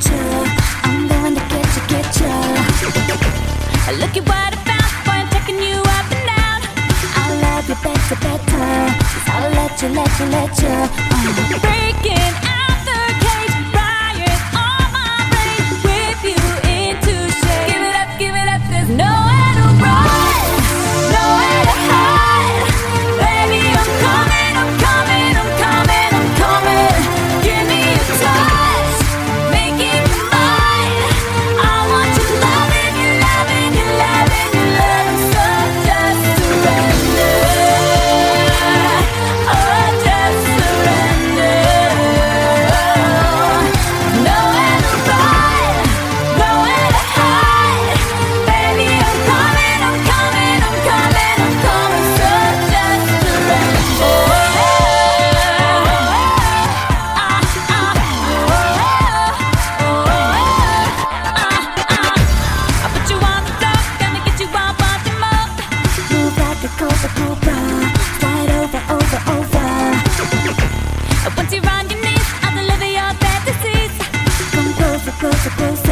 you. I'm going to get you. Look at what I found, boy, I'm checking you up and down. I'll love you better, better. I'll let you. Breaking out the cage, riot on my brain, whip you into shape. Give it up, there's nowhere to run, nowhere to hide. Baby, I'm coming. Give me a touch, making me mine. I want you loving, so just surrender. Oh, just surrender. Nowhere to run, nowhere to hide. Baby, I'm coming, so just surrender. Once you're on your knees, I'll deliver your fantasies. Come closer.